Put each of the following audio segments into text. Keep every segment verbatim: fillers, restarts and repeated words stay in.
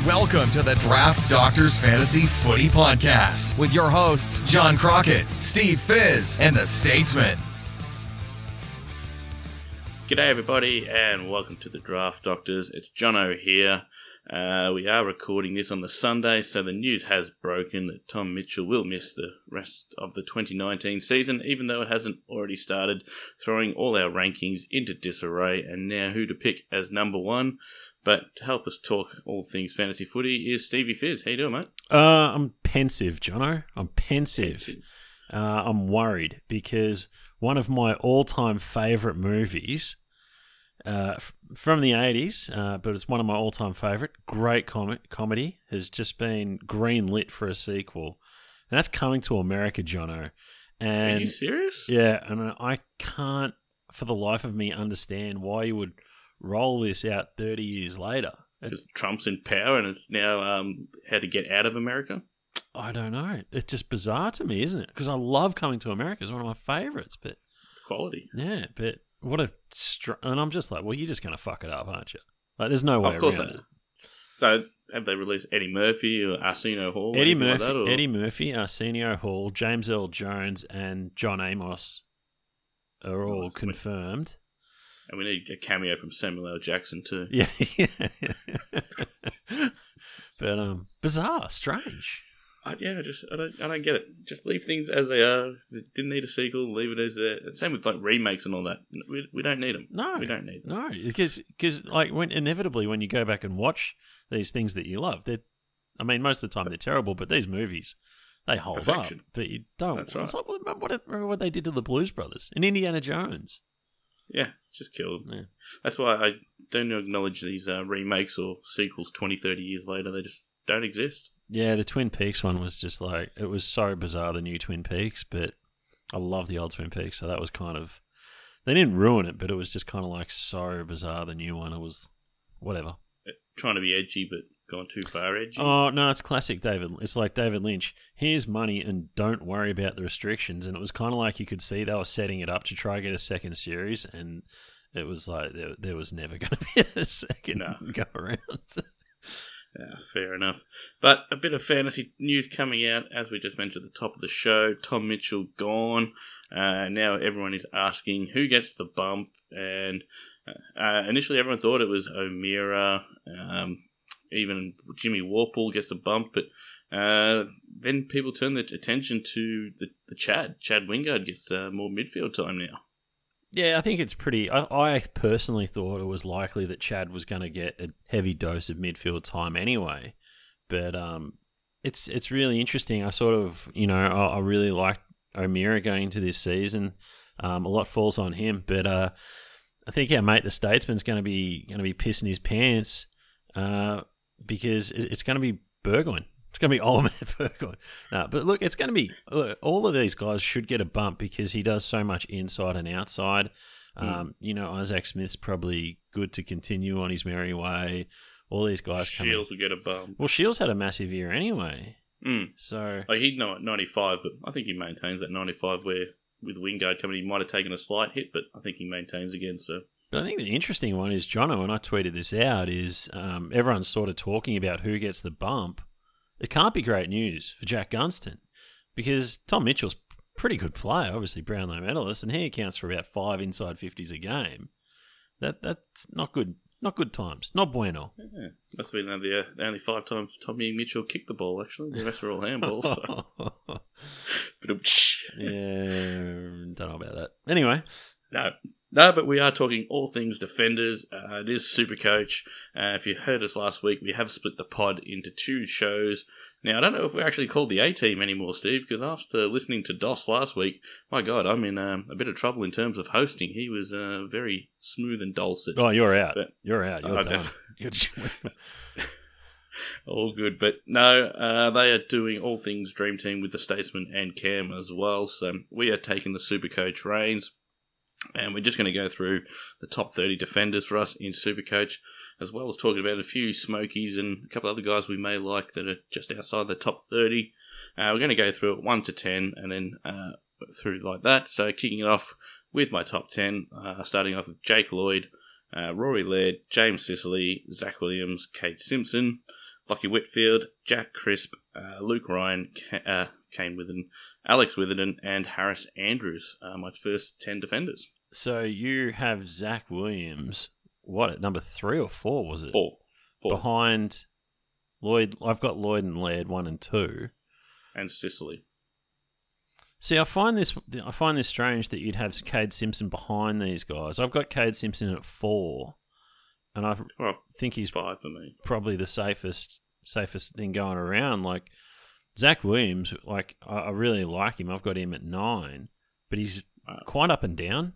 Welcome to the Draft Doctors Fantasy Footy Podcast with your hosts, John Crockett, Steve Fizz, and the Statesman. G'day everybody and welcome to the Draft Doctors. It's Jono here. Uh, we are recording this on the Sunday, so the news has broken that Tom Mitchell will miss the rest of the twenty nineteen season, even though it hasn't already started, throwing all our rankings into disarray and now who to pick as number one. But to help us talk all things fantasy footy is Stevie Fizz. How you doing, mate? Uh, I'm pensive, Jono. I'm pensive. pensive. Uh, I'm worried because one of my all-time favourite movies uh, f- from the eighties, uh, but it's one of my all-time favourite, great com- comedy, has just been green-lit for a sequel. And that's Coming to America, Jono. And, Are you serious? Yeah, and I can't, for the life of me, understand why you would roll this out thirty years later. Because Trump's in power and it's now um, how to get out of America? I don't know. It's just bizarre to me, isn't it? Because I love Coming to America. It's one of my favourites. But it's quality. Yeah, but what a... Str- and I'm just like, well, you're just going to fuck it up, aren't you? Like, there's no way of course around I, it. So, have they released Eddie Murphy or Arsenio Hall? Eddie Murphy, like that, or? Eddie Murphy, Arsenio Hall, James Earl Jones, and John Amos are all nice. confirmed. And we need a cameo from Samuel L. Jackson too. Yeah. But um, bizarre, strange. I, yeah, I just I don't I don't get it. Just leave things as they are. They didn't need a sequel. Leave it as they. Same with like remakes and all that. We we don't need them. No, we don't need them. No, because because like when inevitably when you go back and watch these things that you love, they, I mean, most of the time they're terrible, but these movies they hold Perfection. up. But you don't. That's right. It's like, remember what remember what they did to the Blues Brothers in Indiana Jones. Yeah, it's just killed. Yeah. That's why I don't acknowledge these uh, remakes or sequels twenty, thirty years later. They just don't exist. Yeah, the Twin Peaks one was just like, it was so bizarre, the new Twin Peaks, but I love the old Twin Peaks, so that was kind of, they didn't ruin it, but it was just kind of like so bizarre, the new one. It was whatever. It's trying to be edgy, but gone too far edgy. Oh, no, it's classic David. It's like David Lynch. Here's money and don't worry about the restrictions. And it was kind of like you could see they were setting it up to try to get a second series, and it was like there, there was never going to be a second no. go around. Yeah, fair enough. But a bit of fantasy news coming out, as we just mentioned at the top of the show. Tom Mitchell gone. Uh, now everyone is asking who gets the bump. And uh, initially everyone thought it was O'Meara. Um, even Jimmy Warple gets a bump. But uh, then people turn their attention to the, the Chad. Chad Wingard gets uh, more midfield time now. Yeah, I think it's pretty... I, I personally thought it was likely that Chad was going to get a heavy dose of midfield time anyway. But um, it's it's really interesting. I sort of, you know, I, I really liked O'Meara going into this season. Um, a lot falls on him. But uh, I think our mate, the Statesman's going to be going to be pissing his pants uh, because it's going to be Burgoyne. It's going to be old man Burgoyne. No, but look, it's going to be... Look, all of these guys should get a bump because he does so much inside and outside. Mm. Um, you know, Isaac Smith's probably good to continue on his merry way. All these guys come Shields will get a bump. Well, Shields had a massive year anyway. Mm. So... Like he'd know at ninety-five, but I think he maintains that ninety-five where with Wingard coming, he might have taken a slight hit, but I think he maintains again, so... But I think the interesting one is, Jono, and I tweeted this out, is um, everyone's sort of talking about who gets the bump. It can't be great news for Jack Gunston because Tom Mitchell's a pretty good player, obviously Brownlow medalist, and he accounts for about five inside fifties a game. That That's not good Not good times. Not bueno. Yeah. Must have been the, uh, the only five times Tommy Mitchell kicked the ball, actually. The rest are all handballs. So. Yeah, don't know about that. Anyway. No. No, but we are talking all things defenders. Uh, it is Supercoach. Uh, if you heard us last week, we have split the pod into two shows. Now, I don't know if we're actually called the A-Team anymore, Steve, because after listening to Doss last week, my God, I'm in um, a bit of trouble in terms of hosting. He was uh, very smooth and dulcet. Oh, you're out. But, you're out. You're uh, done. All good. But no, uh, they are doing all things Dream Team with the Statesman and Cam as well. So we are taking the Supercoach reins. And we're just going to go through the top thirty defenders for us in Supercoach, as well as talking about a few Smokies and a couple other guys we may like that are just outside the top thirty. Uh, we're going to go through it one to ten and then uh, through like that. So kicking it off with my top ten, uh, starting off with Jake Lloyd, uh, Rory Laird, James Sicily, Zach Williams, Kate Simpson. Lockie Whitfield, Jack Crisp, uh, Luke Ryan, uh, Kane Witherden, Alex Witherden, and Harris Andrews are my first ten defenders. So you have Zach Williams, what, at number three or four, was it? Four. Four. Behind Lloyd. I've got Lloyd and Laird one and two. And Sicily. See, I find this I find this strange that you'd have Cade Simpson behind these guys. I've got Cade Simpson at four, and I well, think he's five for me. Probably the safest safest thing going around. Like Zach Williams, like I, I really like him. I've got him at nine, but he's uh, quite up and down.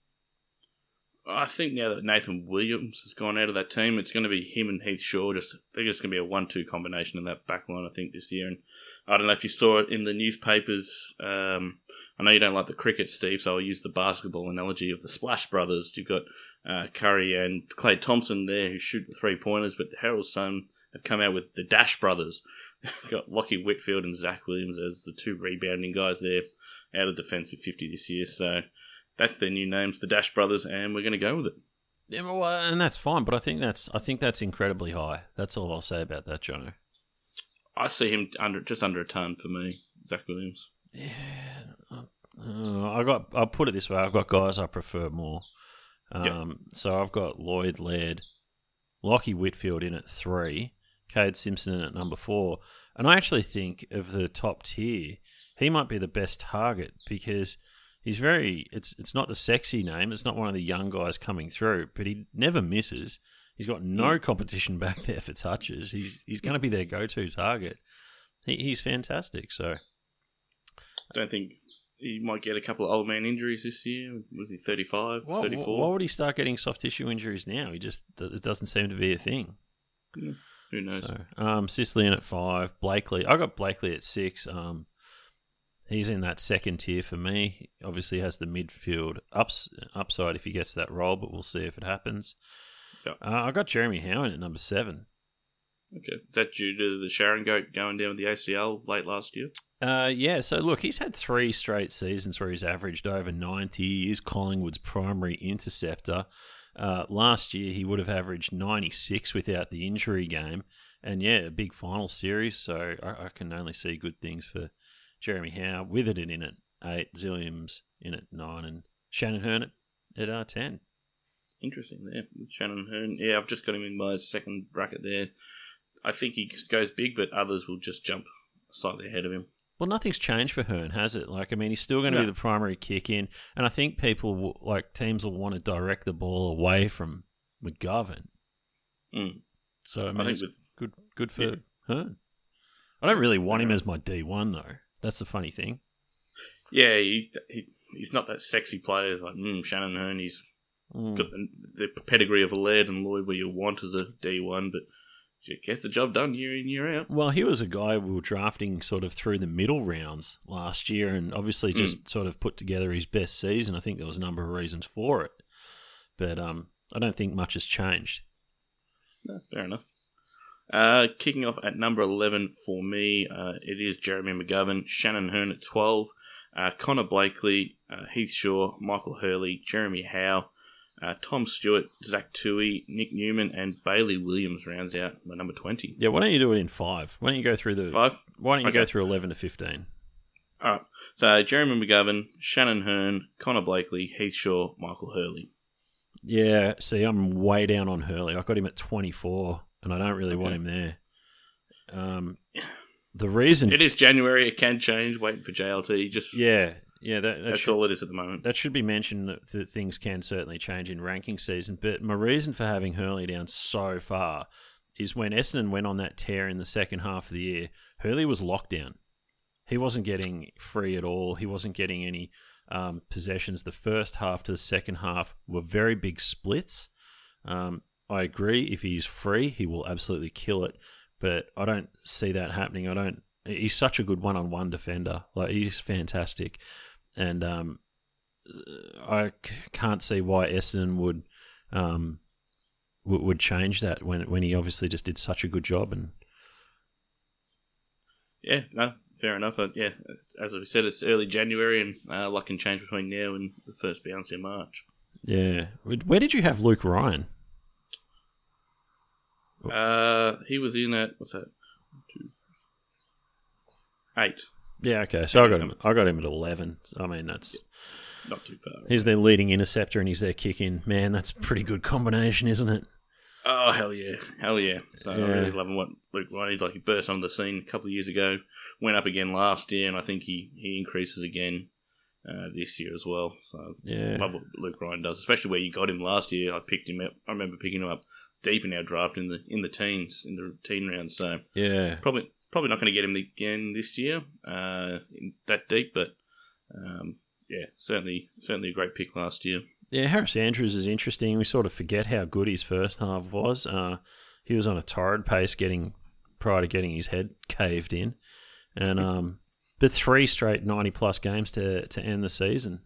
I think now that Nathan Williams has gone out of that team, it's going to be him and Heath Shaw. Just I think it's going to be a one two combination in that back line, I think, this year. And I don't know if you saw it in the newspapers. Um, I know you don't like the cricket, Steve, so I'll use the basketball analogy of the Splash Brothers. You've got uh, Curry and Clay Thompson there who shoot the three-pointers, but the Herald Sun have come out with the Dash Brothers. You've got Lockie Whitfield and Zach Williams as the two rebounding guys there out of defensive fifty this year. So that's their new names, the Dash Brothers, and we're going to go with it. Yeah, well, and that's fine, but I think that's I think that's incredibly high. That's all I'll say about that, Jono. I see him under just under a ton for me, Zach Williams. Yeah, uh, I got. I'll put it this way: I've got guys I prefer more. Um, yep. So I've got Lloyd Laird, Lockie Whitfield in at three, Cade Simpson in at number four, and I actually think of the top tier, he might be the best target because he's very. It's it's not the sexy name. It's not one of the young guys coming through, but he never misses. He's got no competition back there for touches. He's he's going to be their go-to target. He, he's fantastic. So I don't think he might get a couple of old man injuries this year. Was he thirty-five, why, thirty-four? Why would he start getting soft tissue injuries now? He just it doesn't seem to be a thing. Yeah, who knows? So, um, Sicily in at five. Blakely. I got Blakely at six. Um, he's in that second tier for me. He obviously has the midfield ups, upside if he gets that role, but we'll see if it happens. Yep. Uh, I got Jeremy Howan at number seven. Okay. Is that due to the Sharon goat going down with the A C L late last year? Uh, yeah, so look, he's had three straight seasons where he's averaged over ninety. He is Collingwood's primary interceptor. Uh, last year, he would have averaged ninety-six without the injury game. And yeah, a big final series, so I, I can only see good things for Jeremy Howe. Witherden in at eight, Zilliams in at nine, and Shannon Hearn at, at uh, ten. Interesting there. Shannon Hearn. Yeah, I've just got him in my second bracket there. I think he goes big, but others will just jump slightly ahead of him. Well, nothing's changed for Hearn, has it? Like, I mean, he's still going to no. be the primary kick in, and I think people, will, like, teams will want to direct the ball away from McGovern. Mm. So, I mean, I think it's with, good good for yeah. Hearn. I don't really want him as my D one, though. That's the funny thing. Yeah, he, he he's not that sexy player. Like, mm, Shannon Hearn, he's Mm. got the, the pedigree of a Laird and Lloyd where you want as a D one, but he gets the job done year in, year out. Well, he was a guy we were drafting sort of through the middle rounds last year and obviously just mm. sort of put together his best season. I think there was a number of reasons for it. But um, I don't think much has changed. No, fair enough. Uh, kicking off at number eleven for me, uh, it is Jeremy McGovern, Shannon Hearn at twelve, uh, Connor Blakely, uh, Heath Shaw, Michael Hurley, Jeremy Howe, Uh, Tom Stewart, Zach Toohey, Nick Newman, and Bailey Williams rounds out my number twenty. Yeah, why don't you do it in five? Why don't you go through the five? Why don't you okay. go through eleven to fifteen? All right. So Jeremy McGovern, Shannon Hearn, Connor Blakely, Heath Shaw, Michael Hurley. Yeah, see, I'm way down on Hurley. I got him at twenty-four, and I don't really okay. want him there. Um, the reason it is January, it can change. Waiting for J L T, just yeah. Yeah, that, that that's should, all it is at the moment. That should be mentioned that, that things can certainly change in ranking season. But my reason for having Hurley down so far is when Essendon went on that tear in the second half of the year, Hurley was locked down. He wasn't getting free at all. He wasn't getting any um, possessions. The first half to the second half were very big splits. Um, I agree. If he's free, he will absolutely kill it. But I don't see that happening. I don't. He's such a good one-on-one defender. Like he's fantastic. And um, I c- can't see why Essendon would um, w- would change that when when he obviously just did such a good job. And yeah, no, fair enough. Uh, yeah, as I said, it's early January, and uh, a lot can change between now and the first bounce in March. Yeah, where did you have Luke Ryan? Uh, he was in at what's that? Two, eight. Yeah, okay. So I got him. I got him at eleven. I mean, that's not too far. He's their leading interceptor, and he's their kick-in. Man, that's a pretty good combination, isn't it? Oh hell yeah, hell yeah! So Yeah. I really love what Luke Ryan. He's like he burst onto the scene a couple of years ago, went up again last year, and I think he he increases again uh, this year as well. So Yeah. I love what Luke Ryan does, especially where you got him last year. I picked him up. I remember picking him up deep in our draft in the in the teens in the teen round. So Yeah. probably probably not going to get him again this year uh, in that deep, but um, yeah, certainly certainly a great pick last year. Yeah, Harris Andrews is interesting. We sort of forget how good his first half was. Uh, he was on a torrid pace getting prior to getting his head caved in. And um, but three straight ninety-plus games to, to end the season.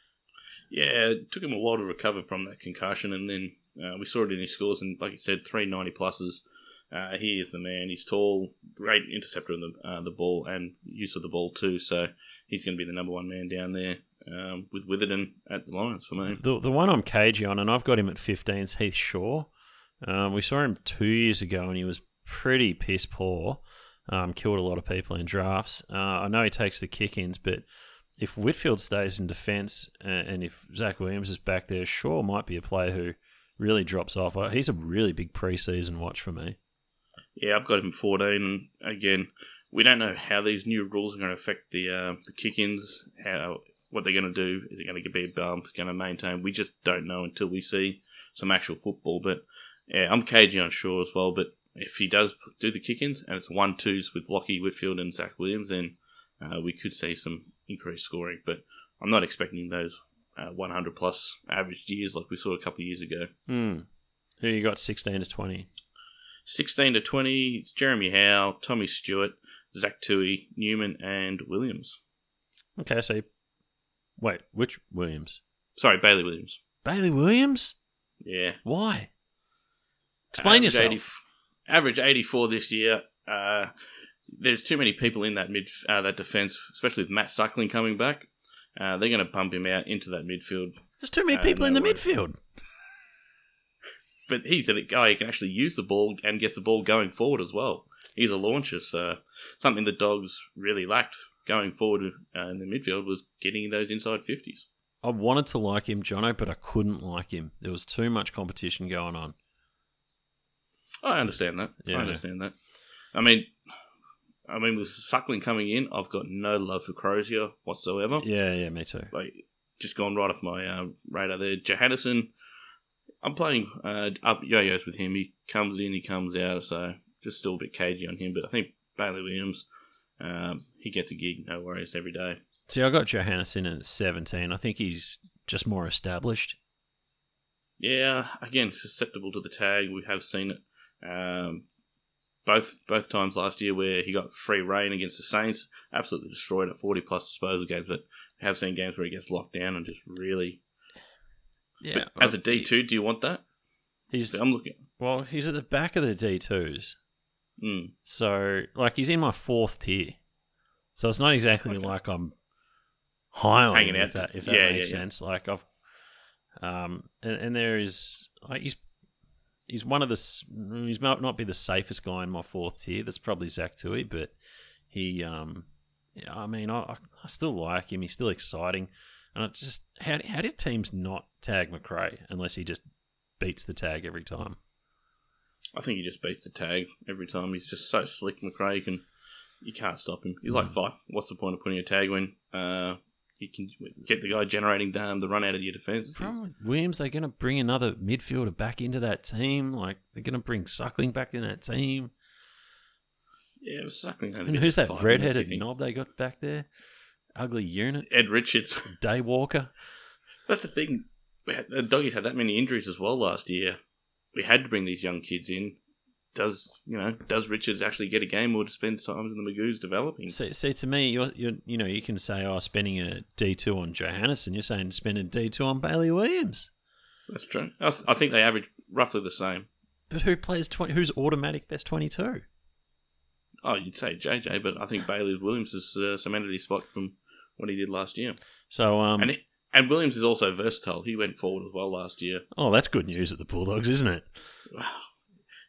Yeah, it took him a while to recover from that concussion, and then uh, we saw it in his scores, and like you said, three ninety-pluses. Uh, he is the man. He's tall, great interceptor of the, uh, the ball, and use of the ball too, so he's going to be the number one man down there um, with Witherden at the Lions for me. The the one I'm cagey on, and I've got him at fifteen, is Heath Shaw. Um, we saw him two years ago, and he was pretty piss poor. Um, killed a lot of people in drafts. Uh, I know he takes the kick-ins, but if Whitfield stays in defence and, and if Zach Williams is back there, Shaw might be a player who really drops off. He's a really big pre-season watch for me. Yeah, I've got him fourteen, and again, we don't know how these new rules are going to affect the uh, the kick-ins, how what they're going to do. Is it going to be a bump, going to maintain? We just don't know until we see some actual football. But yeah, I'm cagey on Shaw as well, but if he does do the kick-ins and it's one-twos with Lockie, Whitfield and Zach Williams, then uh, we could see some increased scoring. But I'm not expecting those uh, one hundred plus average years like we saw a couple of years ago. Hmm. Who you got sixteen to twenty? sixteen to twenty, it's Jeremy Howe, Tommy Stewart, Zach Tui, Newman and Williams. Okay, so wait, which Williams? Sorry, Bailey Williams. Bailey Williams? Yeah. Why? Explain average yourself. eighty, average eighty-four this year. Uh, there's too many people in that mid uh, that defence, especially with Matt Suckling coming back. Uh, they're going to bump him out into that midfield. There's too many Uh, people no in the worries. midfield. But he's a guy who can actually use the ball and gets the ball going forward as well. He's a launcher, so something the Dogs really lacked going forward uh, in the midfield was getting those inside fifties. I wanted to like him, Jono, but I couldn't like him. There was too much competition going on. I understand that. Yeah. I understand that. I mean, I mean, with Suckling coming in, I've got no love for Crozier whatsoever. Yeah, yeah, me too. Like, just gone right off my uh, radar there. Johannesson, I'm playing uh, up yo-yos with him. He comes in, he comes out, so just still a bit cagey on him. But I think Bailey Williams, um, he gets a gig, no worries, every day. See, I got Johannesson at seventeen. I think he's just more established. Yeah, again, susceptible to the tag. We have seen it um, both both times last year where he got free reign against the Saints, absolutely destroyed at forty plus disposal games. But we have seen games where he gets locked down and just really. Yeah, But as a D two, do you want that? he's I'm looking. well, he's at the back of the D twos. Mm. So, like, he's in my fourth tier. So it's not exactly Okay. like I'm high on Hanging him, out. if that, if that Yeah, makes yeah, yeah. sense. Like, I've, um, and, and there is, like, he's he's one of the, s- he's might not be the safest guy in my fourth tier. That's probably Zach Tui, but he, um, yeah, I mean, I, I still like him. He's still exciting. And I just, how, how did teams not tag McRae unless he just beats the tag every time? I think he just beats the tag every time. He's just so slick, McRae. You can you can't stop him. He's like five. What's the point of putting a tag when uh, you can get the guy generating um, the run out of your defence? The problem with Williams, they're going to bring another midfielder back into that team. Like, they're going to bring Suckling back in that team. Yeah, it was Suckling. And who's that redheaded knob they got back there? Ugly unit. Ed Richards. Daywalker. That's the thing. We had, the Doggies had that many injuries as well last year. We had to bring these young kids in. Does you know? Does Richards actually get a game, or to spend time in the Magoos developing? See, see, to me, you're, you're, you know, you can say, oh, spending a D two on Johannesson. You're saying spend a D two on Bailey Williams. That's true. I, th- I think they average roughly the same. But who plays twenty? Who's automatic best twenty-two? Oh, you'd say J J, but I think Bailey Williams has uh, cemented his spot from what he did last year. So, um, And it, and Williams is also versatile. He went forward as well last year. oh, that's good news at the Bulldogs, isn't it?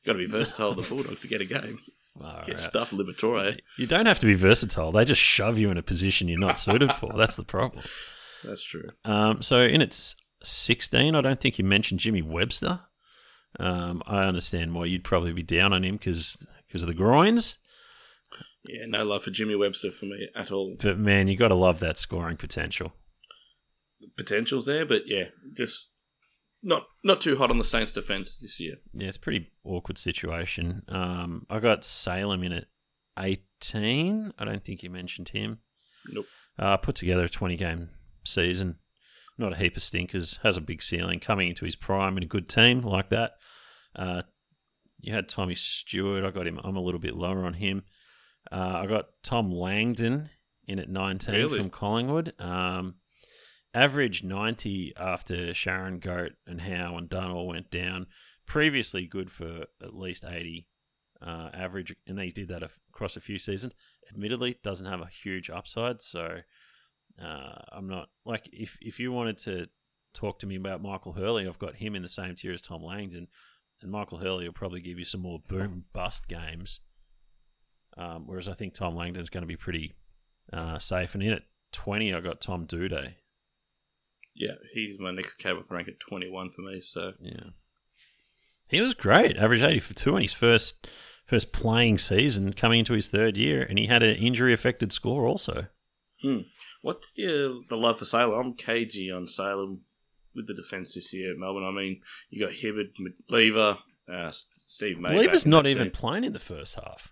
Got to be versatile with the Bulldogs to get a game. All Get right. stuff Liberatore. You don't have to be versatile. They just shove you in a position you're not suited for. That's the problem. That's true. Um, so in its sixteen, I don't think you mentioned Jimmy Webster. Um, I understand why you'd probably be down on him because of the groins. Yeah, no love for Jimmy Webster for me at all. But man, you got to love that scoring potential. Potential's there, but yeah, just not not too hot on the Saints' defense this year. Yeah, it's a pretty awkward situation. Um, I got Salem in at eighteen. I don't think you mentioned him. Nope. Uh, put together a twenty-game season. Not a heap of stinkers. Has a big ceiling. Coming into his prime in a good team like that. Uh, you had Tommy Stewart. I got him. I'm a little bit lower on him. Uh, I got Tom Langdon in at nineteen Really? from Collingwood. Um, average ninety after Sharon, Goat, and Howe and Dunn all went down. Previously good for at least eighty uh, average, and he did that across a few seasons. Admittedly, doesn't have a huge upside, so uh, I'm not like if if you wanted to talk to me about Michael Hurley, I've got him in the same tier as Tom Langdon, and Michael Hurley will probably give you some more boom bust games. Um, whereas I think Tom Langdon's going to be pretty uh, safe. And in at twenty, I got Tom Duday. Yeah, he's my next cab with rank at twenty-one for me. So Yeah, he was great. Average eighty for two in his first first playing season, coming into his third year, and he had an injury affected score also. hmm. What's your, the love for Salem? I'm cagey on Salem with the defence this year at Melbourne. I mean, you got Hibberd, Lever, uh, Steve May. Lever's not even playing in the first half.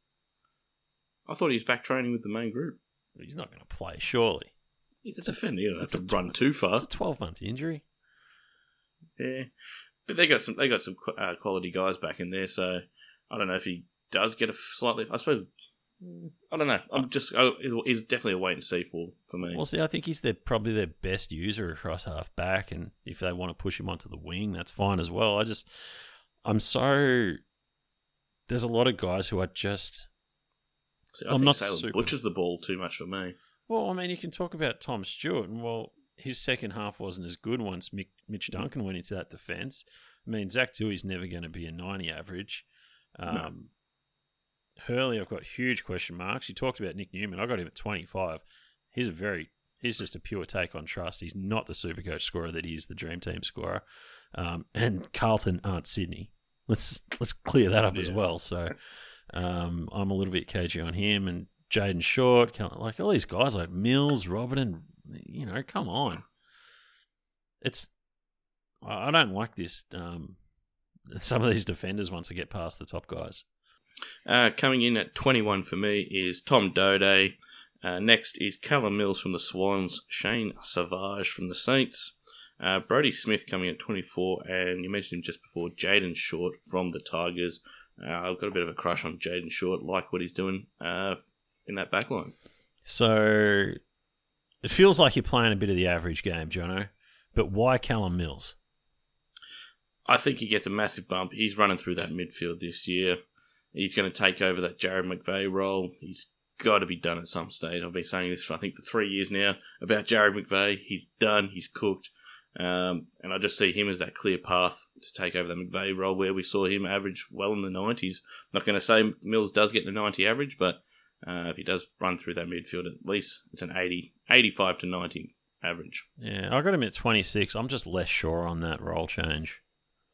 I thought he was back training with the main group. He's not going to play, surely. He's a defender. You don't have it's a to run too far. It's a twelve-month injury. Yeah, but they got some. They got some uh, quality guys back in there. So I don't know if he does get a slightly. I suppose. I don't know. I'm just. Oh, he's definitely a wait and see for for me. Well, see, I think he's their, probably their best user across half back, and if they want to push him onto the wing, that's fine as well. I just, I'm so. There's a lot of guys who are just. See, I I'm think not Salem super- butchers the ball too much for me. Well, I mean, you can talk about Tom Stewart, and well, his second half wasn't as good once Mick, Mitch Duncan went into that defence. I mean, Zach Dewey's never going to be a ninety average. Um, No. Hurley, I've got huge question marks. You talked about Nick Newman. I got him at twenty-five. He's a very, he's just a pure take on trust. He's not the Supercoach scorer that he is the Dream Team scorer. Um, and Carlton aren't Sydney. Let's let's clear that up Yeah. as well. So um, I'm a little bit cagey on him, and Jaden Short, like all these guys like Mills, Robin, you know, come on. It's I I don't like this. Um, some of these defenders once they get past the top guys. Uh, coming in at twenty-one for me is Tom Doday. Uh, next is Callum Mills from the Swans, Shane Savage from the Saints, uh, Brody Smith coming at twenty-four, and you mentioned him just before, Jaden Short from the Tigers. Uh, I've got a bit of a crush on Jaden Short, like what he's doing uh, in that backline. So it feels like you're playing a bit of the average game, Jono. But why Callum Mills? I think he gets a massive bump. He's running through that midfield this year. He's going to take over that Jared McVeigh role. He's got to be done at some stage. I've been saying this, for, I think, for three years now about Jared McVeigh. He's done. He's cooked. Um, and I just see him as that clear path to take over that McVeigh role where we saw him average well in the nineties. I'm not going to say Mills does get the ninety average, but uh, if he does run through that midfield, at least it's an eighty, eighty-five to ninety average. Yeah, I got him at twenty-six. I'm just less sure on that role change.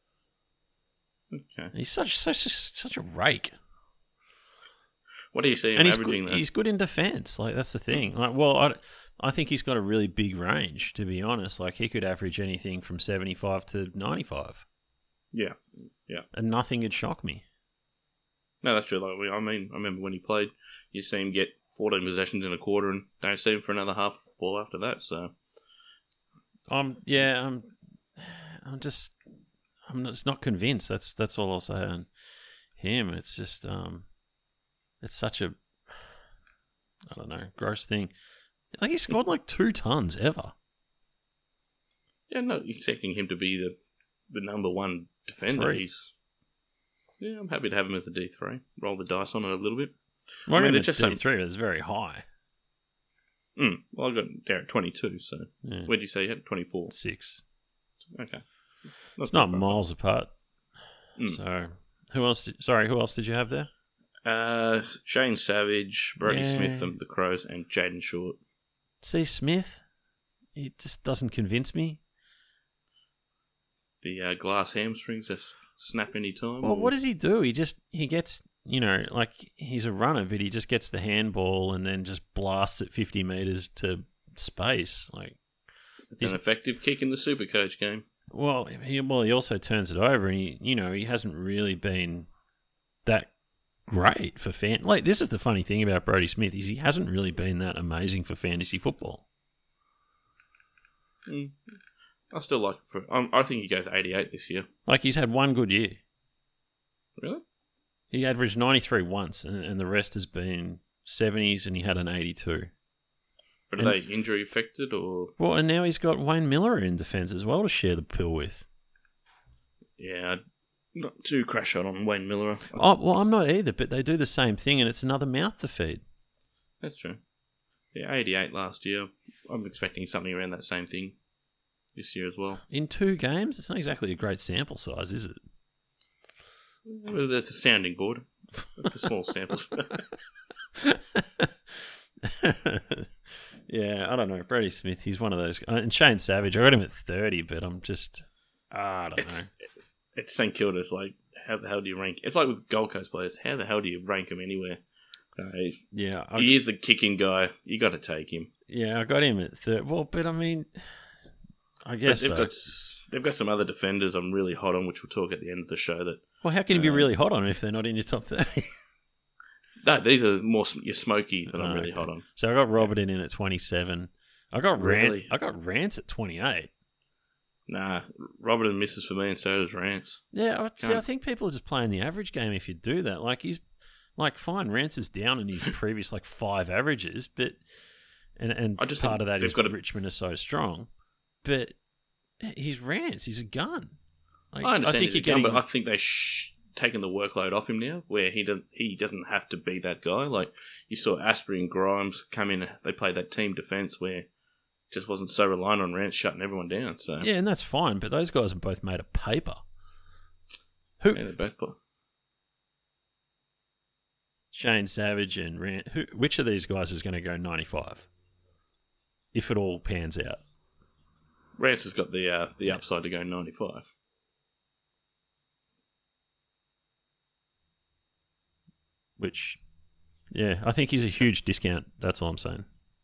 Okay. He's such such such a rake. What do you see him And he's averaging good, though? he's good in defence. Like that's the thing. Like, well, I, I think he's got a really big range. To be honest, like he could average anything from seventy-five to ninety-five, Yeah, yeah. and nothing would shock me. No, that's true. Like, we- I mean, I remember when he played, you see him get fourteen possessions in a quarter and don't see him for another half ball after that. So, Um, yeah, I'm, I'm just, I'm just not convinced. That's that's all I'll say on him. It's just, um, it's such a, I don't know, gross thing. Like he scored like two tons ever. yeah, not expecting him to be the the number one defender. Three. He's, yeah, I'm happy to have him as a D three. Roll the dice on it a little bit. Well, I I mean, mean, they're it's just just some- three, but it's very high. Mm, well, I got there at twenty-two. So, Yeah. where'd you say you had twenty-four? Six. Okay, It's not miles apart. Mm. So, Who else? Did, sorry, who else did you have there? Uh, Shane Savage, Brody Yeah. Smith, the, the Crows, and Jaden Short. See, Smith, he just doesn't convince me. The uh, glass hamstrings just snap any time. Well, or- what does he do? He just he gets you know like he's a runner, but he just gets the handball and then just blasts it fifty meters to space. Like, It's he's- an effective kick in the Supercoach game. well, he well he also turns it over, and he you know he hasn't really been that great for fan. Like, this is the funny thing about Brody Smith is he hasn't really been that amazing for fantasy football. Mm. I still like it for. Um, I think he goes eighty-eight this year. Like, he's had one good year. Really? He averaged ninety-three once, and, and the rest has been seventies, and he had an eighty-two. But And- are they injury affected or? Well, and now he's got Wayne Miller in defence as well to share the pill with. Yeah, I'm not too crash out on Wayne Miller. Oh, well, I'm not either, but they do the same thing, and it's another mouth to feed. That's true. Yeah, eighty-eight last year. I'm expecting something around that same thing this year as well. In two games, it's not exactly a great sample size, is it? Well, that's a sounding board. It's a small sample. Yeah, I don't know. Brady Smith, he's one of those. And Shane Savage, I got him at thirty, but I'm just, ah, I don't know. It's it's St Kilda's. Like, how the hell do you rank? It's like with Gold Coast players. How the hell do you rank them anywhere? Uh, he, Yeah, I, he is the kicking guy. You got to take him. yeah, I got him at thirty. Well, but I mean, I But guess they've so. got s- they've got some other defenders I'm really hot on, which we'll talk at the end of the show. That Well, how can you be uh, really hot on if they're not in your top thirty? no, these are more sm- your smoky that I'm Oh, really okay. hot on. So I got Robertson in at twenty-seven. I got Rant. Really? I got Rance at twenty-eight. Nah, Robertson misses for me, and so does Rance. Yeah, I, see, I Can't- think people are just playing the average game if you do that. Like, he's like, fine, Rance is down in his previous like five averages, but and and I just part think of that they've is got to- Richmond is so strong, but he's Rance. He's a gun. Like, I understand think he's a you're gun, getting. but I think they've sh- taken the workload off him now, where he doesn't he doesn't have to be that guy. Like, you saw Asprey and Grimes come in, they played that team defence where it just wasn't so reliant on Rance shutting everyone down. So Yeah, and that's fine, but those guys are both made of paper. Who? yeah, they both play. Shane Savage and Rant. Who? Which of these guys is going to go ninety-five? If it all pans out. Rance has got the uh, the upside to go ninety-five. Which, yeah, I think he's a huge discount. That's all I'm saying.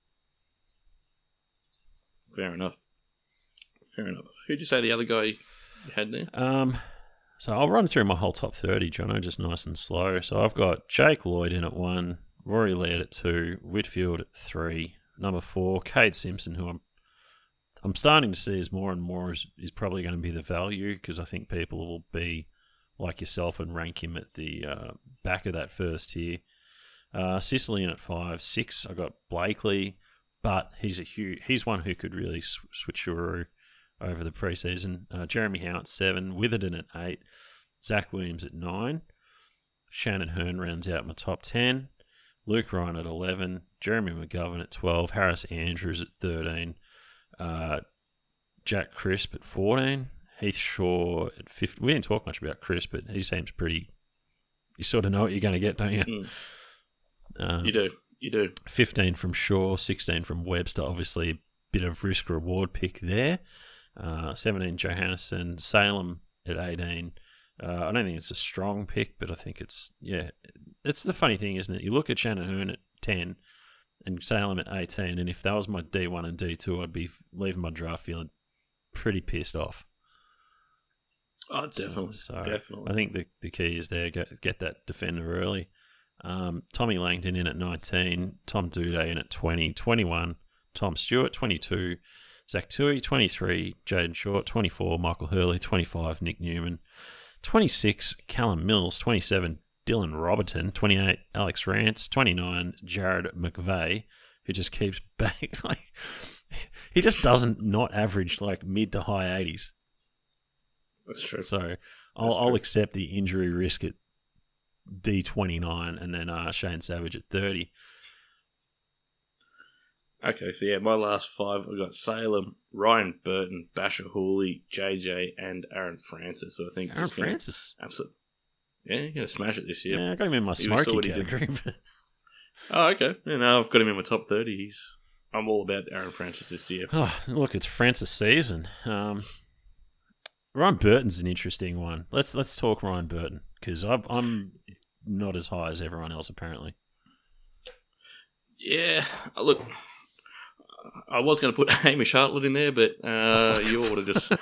Fair enough. Fair enough. Who'd you say the other guy you had there? Um, so I'll run through my whole top thirty, Jono, just nice and slow. So I've got Jake Lloyd in at one, Rory Laird at two, Whitfield at three, number four, Cade Simpson, who I'm I'm starting to see as more and more is, is probably going to be the value because I think people will be like yourself and rank him at the uh, back of that first tier. Uh, Sicily in at five, six. I got Blakely, but he's a huge. He's one who could really sw- switch your over the preseason. Uh, Jeremy Howe at seven, Witherden at eight, Zach Williams at nine, Shannon Hearn rounds out my top ten, Luke Ryan at eleven, Jeremy McGovern at twelve, Harris Andrews at thirteen, uh, Jack Crisp at fourteen, Heath Shaw at fifteen. We didn't talk much about Crisp, but he seems pretty. You sort of know what you're going to get, don't you? Mm. Um, You do. You do. fifteen from Shaw, sixteen from Webster. Obviously, a bit of risk reward pick there. Uh, seventeen Johannesson, Salem at eighteen. Uh, I don't think it's a strong pick, but I think it's yeah. It's the funny thing, isn't it? You look at Shannon Hearn at ten and Salem at eighteen, and if that was my D one and D two, I'd be leaving my draft feeling pretty pissed off. Oh, definitely. So, so definitely. I think the the key is there, get, get that defender early. Um, Tommy Langton in at nineteen, Tom Duday in at twenty, twenty-one, Tom Stewart, twenty-two, Zach Tui, twenty-three, Jaden Short, twenty-four, Michael Hurley, twenty-five, Nick Newman, twenty-six, Callum Mills, twenty-seven, Dylan Robertson, twenty-eight, Alex Rance, twenty-nine, Jared McVeigh, who just keeps back, like, he just doesn't not average like mid to high eighties. That's true. So I'll, That's I'll true. accept the injury risk at D twenty-nine and then uh, Shane Savage at thirty. Okay, so yeah, my last five, I've got Salem, Ryan Burton, Basher Hooley, J J, and Aaron Francis. So I think Aaron it's gonna- Francis. Absolutely. Yeah, you're going to smash it this year. Yeah, I got him in my You saw smoky what he did. category. But Oh, okay. Yeah, no, I've got him in my top thirty. He's, I'm all about Aaron Francis this year. oh, look, it's Francis season. Um, Ryan Burton's an interesting one. Let's let's talk Ryan Burton because I'm not as high as everyone else apparently. Yeah, look, I was going to put Hamish Hartlett in there, but uh, you would have just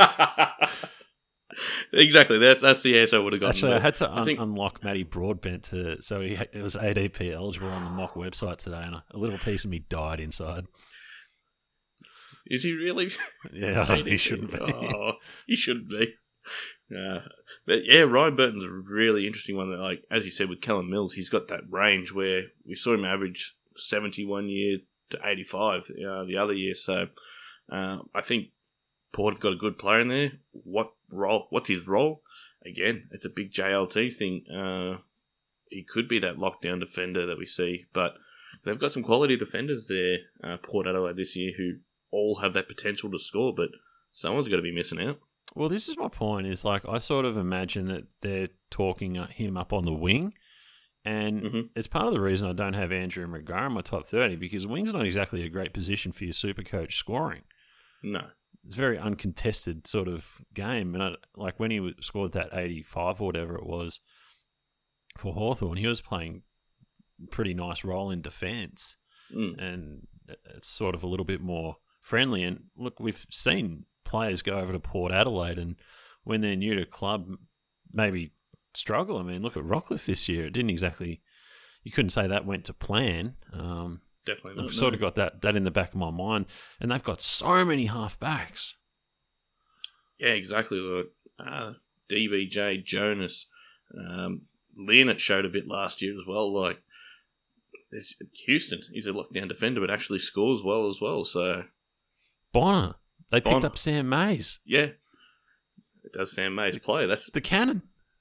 exactly that. That's the answer I would have gotten. Actually, I had to un- I think... unlock Matty Broadbent to so he it was A D P eligible on the mock website today, and a, a little piece of me died inside. Is he really? Yeah, I don't, he shouldn't be. Oh, he shouldn't be. Uh, but yeah, Ryan Burton's a really interesting one. That, like as you said with Kellen Mills, he's got that range where we saw him average seventy one year to eighty-five uh, the other year. So uh, I think Port have got a good player in there. What role? What's his role? Again, it's a big J L T thing. Uh, he could be that lockdown defender that we see, but they've got some quality defenders there, uh, Port Adelaide this year, who all have that potential to score, but someone's got to be missing out. Well, this is my point. Is like I sort of imagine that they're talking him up on the wing. And mm-hmm. it's part of the reason I don't have Andrew McGrath in my top thirty because wing's not exactly a great position for your super coach scoring. No. It's a very uncontested sort of game. And I, like when he scored that eighty-five or whatever it was for Hawthorn, he was playing a pretty nice role in defence. Mm. And it's sort of a little bit more friendly. And look, we've seen players go over to Port Adelaide and when they're new to club, maybe struggle. I mean, look at Rockcliffe this year. It didn't exactly, you couldn't say that went to plan. Um, Definitely not. I've sort no. of got that, that in the back of my mind. And they've got so many half-backs. Yeah, exactly. Look, uh, D V J, Jonas, um, Leonard showed a bit last year as well. Like, Houston, he's a lockdown defender, but actually scores well as well. So Bonner. They picked Bonner. up Sam Mays. Yeah. It does Sam Mays play. That's the cannon.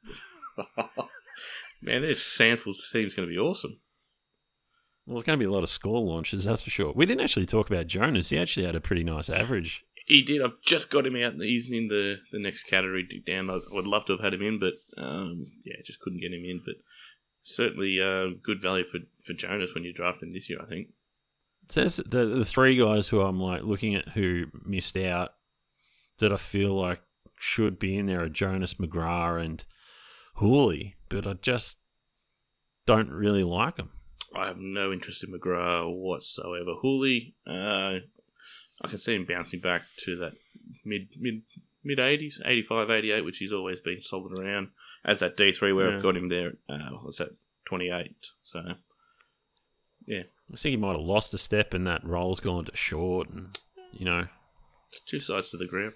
Man, this sample team's going to be awesome. Well, there's going to be a lot of score launches, that's for sure. We didn't actually talk about Jonas. He actually had a pretty nice average. He did. I've just got him out. He's in the, the next category down. I would love to have had him in, but um, yeah, just couldn't get him in. But certainly uh, good value for, for Jonas when you draft him this year, I think. It says the, the three guys who I'm like looking at who missed out that I feel like should be in there are Jonas, McGrath, and Hooley, but I just don't really like them. I have no interest in McGrath whatsoever. Hooley, uh, I can see him bouncing back to that mid mid mid eighties, eighty-five, eighty-eight, which he's always been solid around. As that D three where yeah. I've got him there, uh, what's that, twenty-eight? So, yeah. I think he might have lost a step and that roll's gone to short, and you know, two sides to the ground.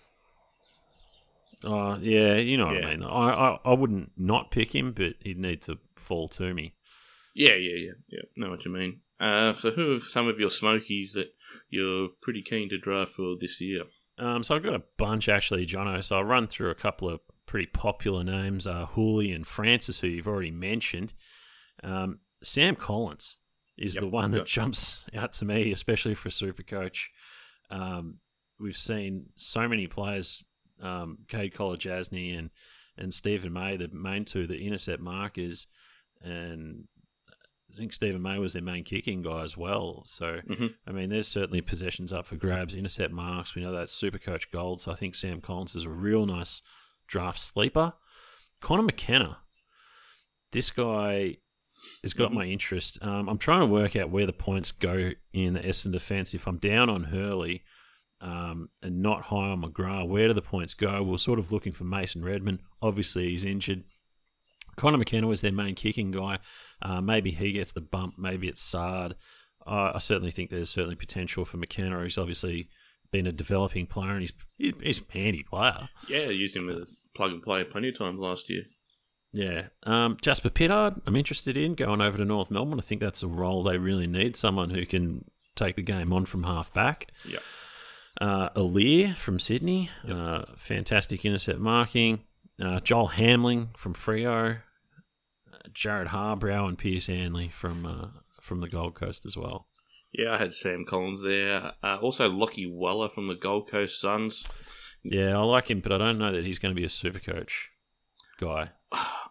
Oh, yeah, you know what Yeah. I mean. I, I I wouldn't not pick him, but he'd need to fall to me. Yeah, yeah, yeah, yeah. Know what you mean. Uh, so who are some of your smokies that you're pretty keen to draft for this year? Um, so I've got a bunch actually, Jono. So I'll run through a couple of pretty popular names, uh, Hooley and Francis, who you've already mentioned. Um, Sam Collins is Yep, the one that yep. jumps out to me, especially for Supercoach. Um, we've seen so many players, um, Cade Collar-Jasny and, and Stephen May, the main two, the intercept markers, and I think Stephen May was their main kicking guy as well. So, Mm-hmm. I mean, there's certainly possessions up for grabs, intercept marks. We know that's Supercoach gold. So I think Sam Collins is a real nice draft sleeper. Connor McKenna, this guy has got Mm-hmm. my interest. Um, I'm trying to work out where the points go in the Essendon defence. If I'm down on Hurley um, and not high on McGrath, where do the points go? We're sort of looking for Mason Redmond. Obviously, he's injured. Connor McKenna was their main kicking guy. Uh, maybe he gets the bump. Maybe it's Sard. Uh, I certainly think there's certainly potential for McKenna. He's obviously been a developing player, and he's he, he's a handy player. Yeah, I used him as a plug and play plenty of times last year. Yeah. Um, Jasper Pittard, I'm interested in going over to North Melbourne. I think that's a role they really need, someone who can take the game on from half back. Yeah. Uh, Alir from Sydney, Yep. uh, fantastic intercept marking. Uh, Joel Hamling from Freo. Jared Harbrow and Pierce Hanley from uh, from the Gold Coast as well. Yeah, I had Sam Collins there. Uh, also, Lockie Weller from the Gold Coast Suns. Yeah, I like him, but I don't know that he's going to be a super coach guy.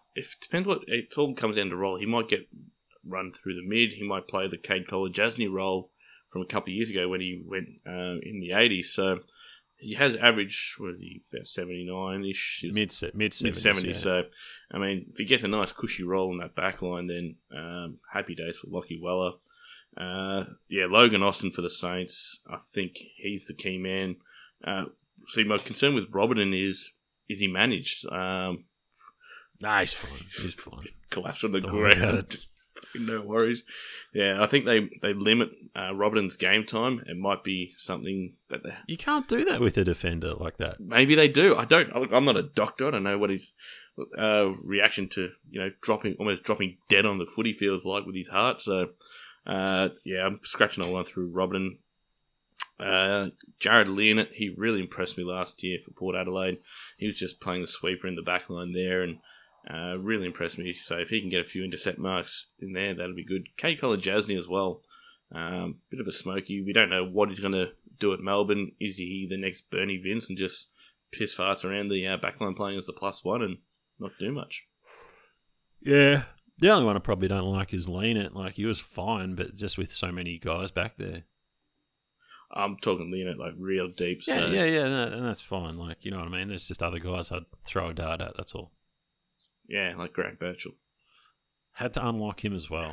If depends what it all comes down to role. He might get run through the mid. He might play the Cade Kolajasny role from a couple of years ago when he went uh, in the eighties. So he has averaged, what is he, about seventy-nine-ish? Mid mid seventies. Yeah. So, I mean, if he gets a nice cushy role in that back line, then um, happy days for Lockie Weller. Uh, yeah, Logan Austin for the Saints. I think he's the key man. Uh, see, my concern with Robertson is, is he managed? Um, nah, he's fine. He's fine. Collapse on the Don't worry about ground. it. Just no worries. Yeah, I think they, they limit uh, Robertson's game time. It might be something that they... You can't do that with a defender like that. Maybe they do. I don't. I'm not a doctor. I don't know what his uh, reaction to, you know, dropping almost dropping dead on the footy feels like with his heart. So, uh, yeah, I'm scratching a line through Robertson. Uh, Jared Leonard, he really impressed me last year for Port Adelaide. He was just playing the sweeper in the back line there and uh, really impressed me. So if he can get a few intercept marks in there, that'll be good. Cade Kolajasny as well. Um, bit of a smoky. We don't know what he's going to do at Melbourne. Is he the next Bernie Vince and just piss farts around the uh, backline playing as the plus one and not do much? Yeah. The only one I probably don't like is Leonard. Like, he was fine, but just with so many guys back there. I'm talking Leonard like real deep. Yeah, so. yeah, yeah, no, and that's fine. Like, you know what I mean? There's just other guys I'd throw a dart at, that's all. Yeah, like Grant Birchall. Had to unlock him as well.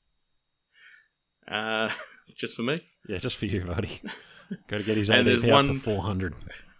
Uh, just for me? Yeah, just for you, buddy. Got to get his And A D P there's up to one- four hundred.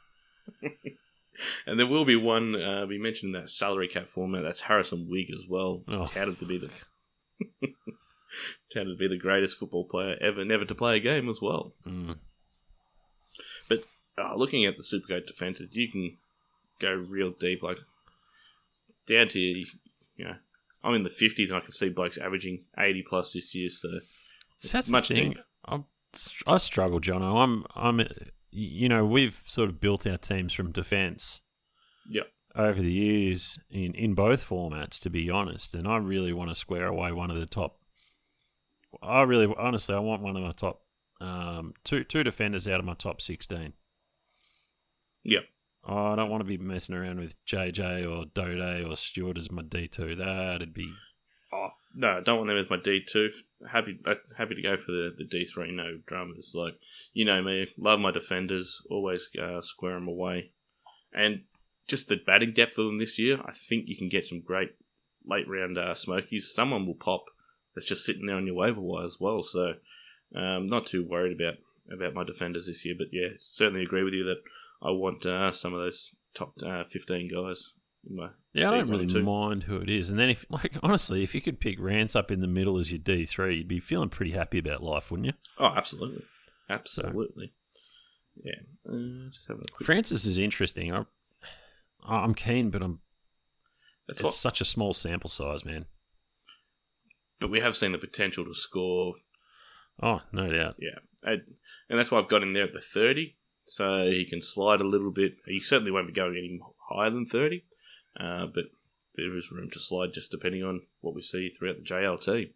And there will be one, uh, we mentioned in that salary cap format, that's Harrison Wigg as well. Oh. Touted to be the touted to be the greatest football player ever, never to play a game as well. Mm. But uh, looking at the Supercoach defences, you can go real deep, like down to, you know, I'm in the fifties and I can see blokes averaging eighty plus this year, so So that's much the thing. deeper. I'm, I struggle, Jono. I'm, I'm, you know, we've sort of built our teams from defence. Yep. Over the years in, in both formats, to be honest, and I really want to square away one of the top. I really, honestly, I want one of my top um, two two defenders out of my top sixteen. Yep. Oh, I don't want to be messing around with J J or Dode or Stewart as my D two. That'd be. Oh, no, I don't want them as my D two. Happy uh, happy to go for the, the D three, no dramas. Like, you know me, love my defenders, always uh, square them away. And just the batting depth of them this year, I think you can get some great late round uh, smokies. Someone will pop that's just sitting there on your waiver wire as well. So, um, not too worried about, about my defenders this year. But yeah, certainly agree with you that I want uh, some of those top uh, fifteen guys in my Yeah, I don't D one really too. mind who it is. And then, if like honestly, if you could pick Rance up in the middle as your D three, you'd be feeling pretty happy about life, wouldn't you? Oh, absolutely. Absolutely. Yeah. Uh, just having a quick... Francis is interesting. I, I'm keen, but I'm. That's it's what, such a small sample size, man. but we have seen the potential to score. Oh, no doubt. Yeah. And, and that's why I've got him there at the thirty. So he can slide a little bit. He certainly won't be going any higher than thirty. Uh, but there is room to slide just depending on what we see throughout the J L T.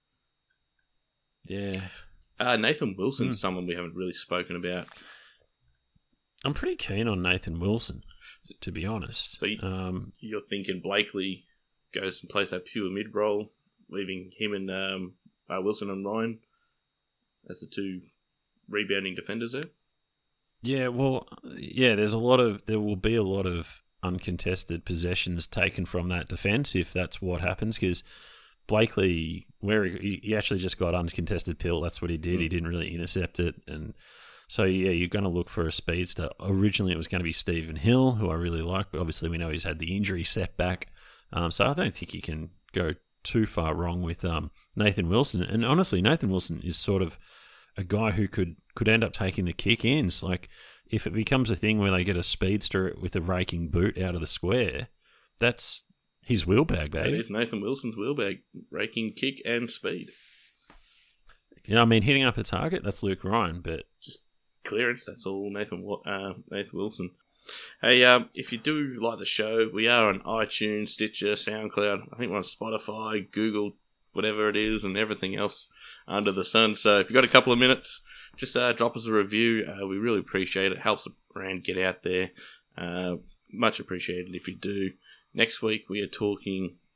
Yeah. Uh, Nathan Wilson's Mm. someone we haven't really spoken about. I'm pretty keen on Nathan Wilson, to be honest. So you- um, You're thinking Blakely goes and plays that pure mid role, leaving him and um, uh, Wilson and Ryan as the two rebounding defenders there? yeah, well, yeah, there's a lot of, there will be a lot of uncontested possessions taken from that defence if that's what happens, because Blakely, where he, he actually just got uncontested pill, that's what he did. Mm. He didn't really intercept it. And so, yeah, you're going to look for a speedster. Originally, it was going to be Stephen Hill, who I really like, but obviously we know he's had the injury setback. Um, so I don't think you can go too far wrong with um, Nathan Wilson. And honestly, Nathan Wilson is sort of a guy who could, could end up taking the kick-ins. Like, if it becomes a thing where they get a speedster with a raking boot out of the square, that's his wheelbag, That baby. is Nathan Wilson's wheelbag, raking kick and speed. You know, I mean, hitting up a target, that's Luke Ryan, but Clearance, that's all Nathan Wa- uh, Nathan Wilson. Hey, um, if you do like the show, we are on iTunes, Stitcher, SoundCloud. I think we're on Spotify, Google, whatever it is, and everything else under the sun. So if you've got a couple of minutes, just uh, drop us a review. Uh, we really appreciate it. Helps the brand get out there. Uh, much appreciated if you do. Next week we are talking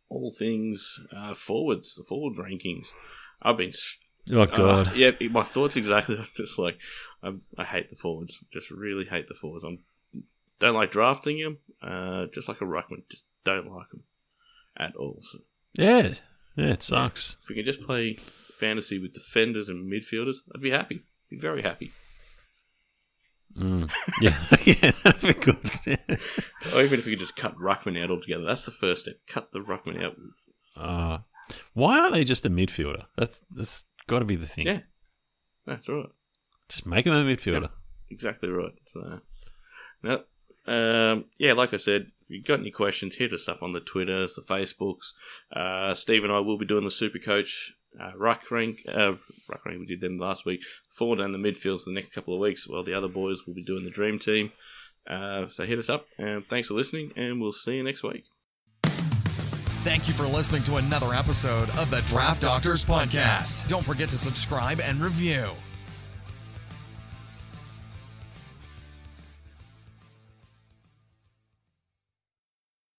all things uh, forwards, the forward rankings. I've been. Oh god. Uh, yeah, my thoughts exactly. I'm just like, I, I hate the forwards. Just really hate the forwards. I don't like drafting them. Uh, just like a ruckman, just don't like them at all. So, yeah, yeah, it sucks. if we can just play fantasy with defenders and midfielders, I'd be happy. Be very happy. Mm. Yeah, yeah, that'd be good. Yeah. Or even if we could just cut ruckman out altogether. That's the first step. Cut the ruckman out. Uh, why aren't they just a midfielder? That's that's got to be the thing. Yeah, that's right. Just make them a midfielder. Yep, exactly right. So, no, um, yeah, like I said, if you've got any questions, hit us up on the Twitters, the Facebooks. Uh, Steve and I will be doing the Super Coach uh, ruck rank. Uh, ruck rank, we did them last week. Forward and the midfield for the next couple of weeks. While the other boys will be doing the Dream Team. Uh, so hit us up, and thanks for listening, and we'll see you next week. Thank you for listening to another episode of the Draft Doctors Podcast. Don't forget to subscribe and review.